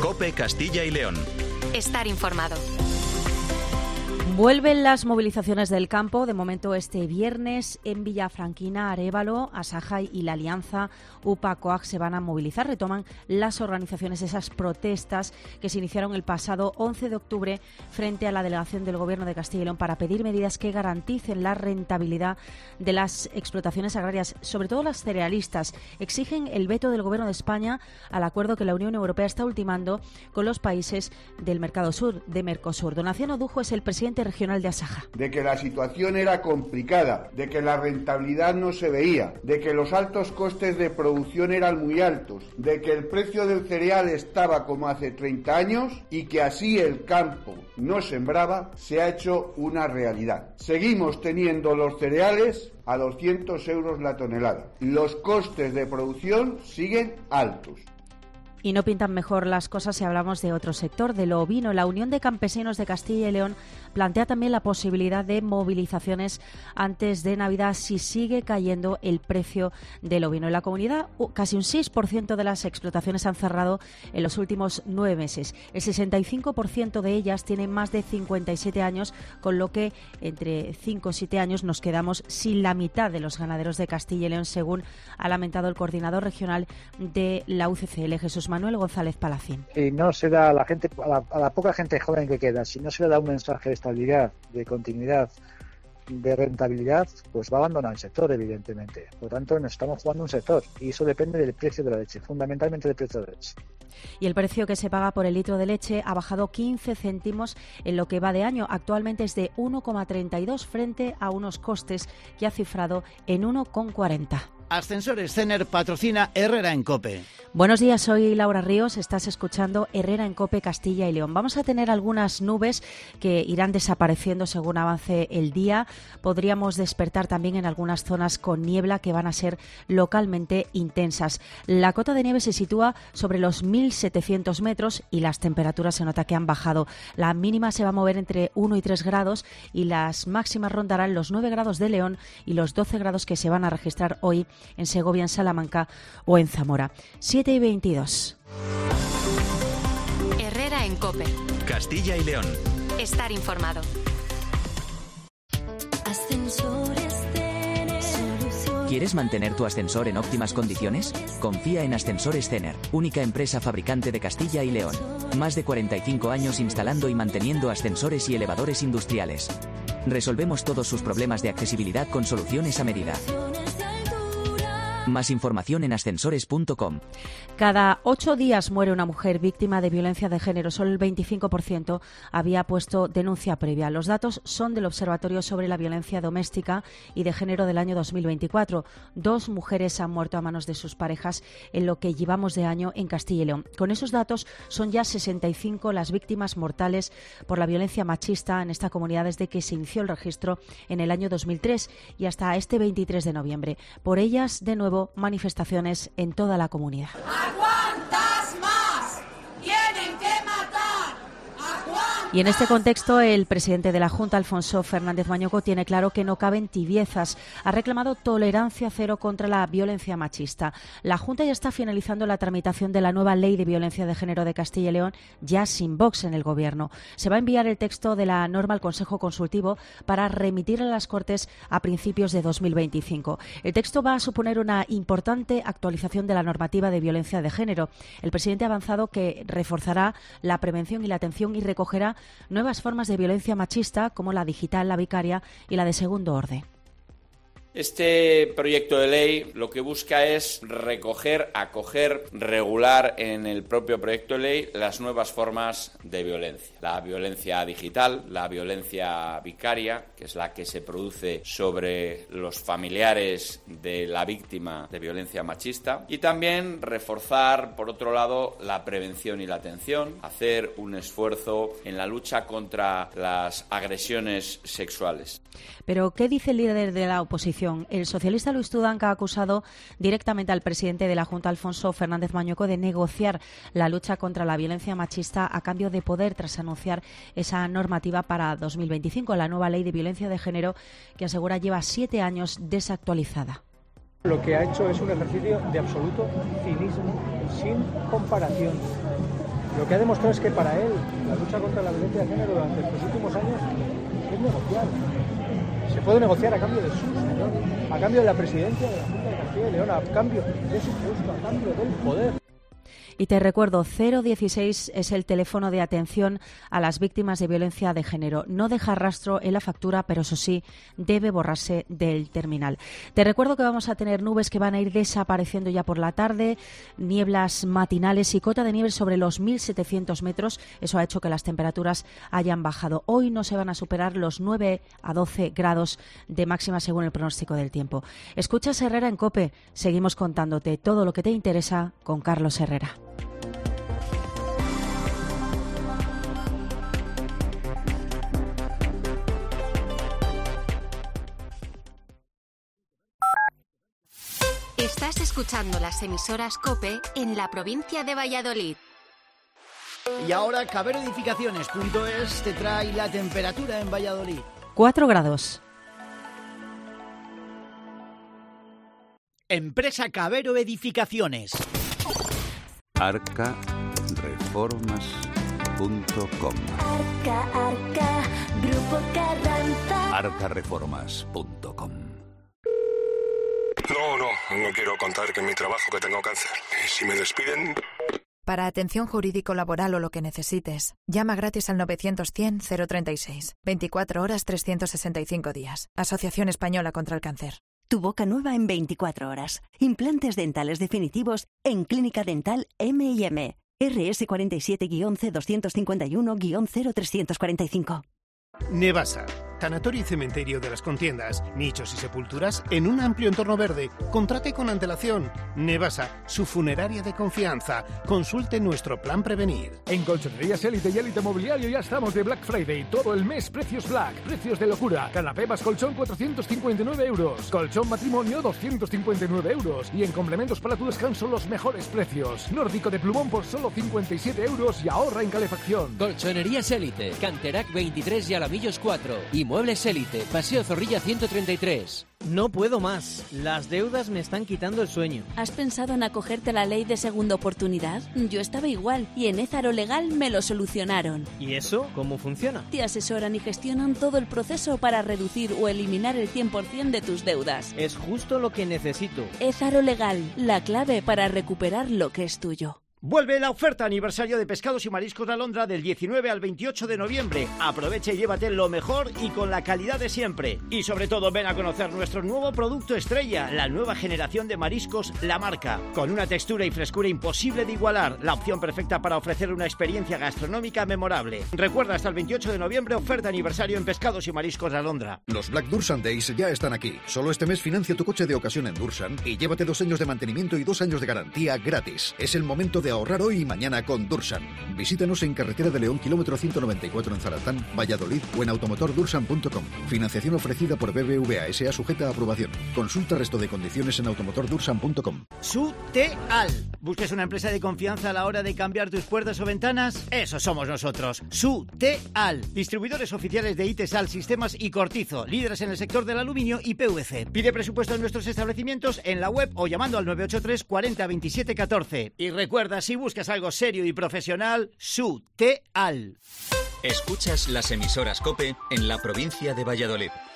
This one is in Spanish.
COPE Castilla y León. Estar informado. Vuelven las movilizaciones del campo, de momento este viernes en Villafranquina, Arévalo, Asaja y la Alianza UPA-COAG se van a movilizar. Retoman las organizaciones esas protestas que se iniciaron el pasado 11 de octubre frente a la delegación del Gobierno de Castilla y León para pedir medidas que garanticen la rentabilidad de las explotaciones agrarias, sobre todo las cerealistas. Exigen el veto del Gobierno de España al acuerdo que la Unión Europea está ultimando con los países del Mercado Sur, de Mercosur. Donación Odujo es el presidente regional de Asaja. De que la situación era complicada, de que la rentabilidad no se veía, de que los altos costes de producción eran muy altos, de que el precio del cereal estaba como hace 30 años y que así el campo no sembraba, se ha hecho una realidad. Seguimos teniendo los cereales a 200 euros la tonelada. Los costes de producción siguen altos. Y no pintan mejor las cosas si hablamos de otro sector, de lo ovino. La Unión de Campesinos de Castilla y León plantea también la posibilidad de movilizaciones antes de Navidad si sigue cayendo el precio del ovino. En la comunidad, casi un 6% de las explotaciones han cerrado en los últimos 9 meses. El 65% de ellas tienen más de 57 años, con lo que entre 5 y 7 años nos quedamos sin la mitad de los ganaderos de Castilla y León, según ha lamentado el coordinador regional de la UCCL, Jesús Manuel González Palacín. Y no se da a la gente, a la poca gente joven que queda, si no se le da un mensaje de estabilidad, de continuidad, de rentabilidad, pues va a abandonar el sector, evidentemente. Por lo tanto, nos estamos jugando un sector y eso depende del precio de la leche, fundamentalmente del precio de la leche. Y el precio que se paga por el litro de leche ha bajado 15 céntimos en lo que va de año. Actualmente es de 1,32 frente a unos costes que ha cifrado en 1,40. Ascensores Cener patrocina Herrera en COPE. Buenos días, soy Laura Ríos, estás escuchando Herrera en COPE Castilla y León. Vamos a tener algunas nubes que irán desapareciendo según avance el día. Podríamos despertar también en algunas zonas con niebla que van a ser localmente intensas. La cota de nieve se sitúa sobre los 1.700 metros y las temperaturas se nota que han bajado. La mínima se va a mover entre 1 y 3 grados y las máximas rondarán los 9 grados de León y los 12 grados que se van a registrar hoy en Segovia, en Salamanca o en Zamora. 7:22. Herrera en COPE. Castilla y León. Estar informado. ¿Quieres mantener tu ascensor en óptimas condiciones? Confía en Ascensores Cener, única empresa fabricante de Castilla y León. Más de 45 años instalando y manteniendo ascensores y elevadores industriales. Resolvemos todos sus problemas de accesibilidad con soluciones a medida. Más información en ascensores.com. Cada 8 días muere una mujer víctima de violencia de género. Solo el 25% había puesto denuncia previa. Los datos son del Observatorio sobre la Violencia Doméstica y de Género del año 2024. 2 mujeres han muerto a manos de sus parejas en lo que llevamos de año en Castilla y León. Con esos datos son ya 65 las víctimas mortales por la violencia machista en esta comunidad desde que se inició el registro en el año 2003 y hasta este 23 de noviembre. Por ellas, de nuevo, manifestaciones en toda la comunidad. ¿A cuántas más tienen que matar? ¿A cuántas? Y en este contexto, el presidente de la Junta, Alfonso Fernández Mañueco, tiene claro que no caben tibiezas. Ha reclamado tolerancia cero contra la violencia machista. La Junta ya está finalizando la tramitación de la nueva Ley de Violencia de Género de Castilla y León, ya sin Vox en el Gobierno. Se va a enviar el texto de la norma al Consejo Consultivo para remitir a las Cortes a principios de 2025. El texto va a suponer una importante actualización de la normativa de violencia de género. El presidente ha avanzado que reforzará la prevención y la atención y recogerá nuevas formas de violencia machista como la digital, la vicaria y la de segundo orden. Este proyecto de ley lo que busca es recoger, acoger, regular en el propio proyecto de ley las nuevas formas de violencia. La violencia digital, la violencia vicaria, que es la que se produce sobre los familiares de la víctima de violencia machista, y también reforzar, por otro lado, la prevención y la atención, hacer un esfuerzo en la lucha contra las agresiones sexuales. Pero, ¿qué dice el líder de la oposición? El socialista Luis Tudanca ha acusado directamente al presidente de la Junta, Alfonso Fernández Mañueco, de negociar la lucha contra la violencia machista a cambio de poder, tras anunciar esa normativa para 2025, la nueva Ley de Violencia de Género, que asegura lleva 7 años desactualizada. Lo que ha hecho es un ejercicio de absoluto cinismo, sin comparación. Lo que ha demostrado es que para él la lucha contra la violencia de género durante estos últimos años es negociable. Se puede negociar a cambio de su señor, a cambio de la presidencia de la Junta de Castilla y León, a cambio de su puesto, a cambio del poder. Y te recuerdo, 016 es el teléfono de atención a las víctimas de violencia de género. No deja rastro en la factura, pero eso sí, debe borrarse del terminal. Te recuerdo que vamos a tener nubes que van a ir desapareciendo ya por la tarde, nieblas matinales y cota de nieve sobre los 1.700 metros. Eso ha hecho que las temperaturas hayan bajado. Hoy no se van a superar los 9 a 12 grados de máxima según el pronóstico del tiempo. Escuchas Herrera en COPE. Seguimos contándote todo lo que te interesa con Carlos Herrera. Estás escuchando las emisoras COPE en la provincia de Valladolid. Y ahora caberoedificaciones.es te trae la temperatura en Valladolid. 4 grados. Empresa Cabero Edificaciones. arcareformas.com. Arca, Grupo Carranza. arcareformas.com. No quiero contar que en mi trabajo que tengo cáncer. Y si me despiden... Para atención jurídico-laboral o lo que necesites, llama gratis al 900-100-036. 24 horas, 365 días. Asociación Española contra el Cáncer. Tu boca nueva en 24 horas. Implantes dentales definitivos en Clínica Dental M&M. RS 47-11-251-0345. Nevasa, tanatorio y cementerio de las contiendas, nichos y sepulturas en un amplio entorno verde. Contrate con antelación. Nevasa, su funeraria de confianza. Consulte nuestro plan Prevenir. En Colchonerías Élite y Élite Mobiliario ya estamos de Black Friday. Todo el mes precios Black, precios de locura. Canapé más colchón 459 euros. Colchón matrimonio 259 euros. Y en complementos para tu descanso los mejores precios. Nórdico de plumón por solo 57 euros y ahorra en calefacción. Colchonerías Élite, Canterac 23 y Alamillos 4. Y Muebles Élite, Paseo Zorrilla 133. No puedo más. Las deudas me están quitando el sueño. ¿Has pensado en acogerte a la ley de segunda oportunidad? Yo estaba igual y en Ézaro Legal me lo solucionaron. ¿Y eso cómo funciona? Te asesoran y gestionan todo el proceso para reducir o eliminar el 100% de tus deudas. Es justo lo que necesito. Ézaro Legal, la clave para recuperar lo que es tuyo. Vuelve la oferta aniversario de Pescados y Mariscos de Alondra del 19 al 28 de noviembre. Aprovecha y llévate lo mejor y con la calidad de siempre. Y sobre todo ven a conocer nuestro nuevo producto estrella, la nueva generación de mariscos La Marca. Con una textura y frescura imposible de igualar, la opción perfecta para ofrecer una experiencia gastronómica memorable. Recuerda, hasta el 28 de noviembre, oferta aniversario en Pescados y Mariscos de Alondra. Los Black Dursan Days ya están aquí. Solo este mes financia tu coche de ocasión en Dursan y llévate 2 años de mantenimiento y 2 años de garantía gratis. Es el momento de ahorrar hoy y mañana con Dursan. Visítanos en Carretera de León, kilómetro 194 en Zaratán, Valladolid o en automotordursan.com. Financiación ofrecida por BBVA S.A. sujeta a aprobación. Consulta resto de condiciones en automotordursan.com. SUTEAL. ¿Buscas una empresa de confianza a la hora de cambiar tus puertas o ventanas? Eso somos nosotros. SUTEAL. Distribuidores oficiales de Itesal, Sistemas y Cortizo. Líderes en el sector del aluminio y PVC. Pide presupuesto en nuestros establecimientos en la web o llamando al 983 40 27 14. Y recuerda, si buscas algo serio y profesional, SUTEAL. Escuchas las emisoras COPE en la provincia de Valladolid.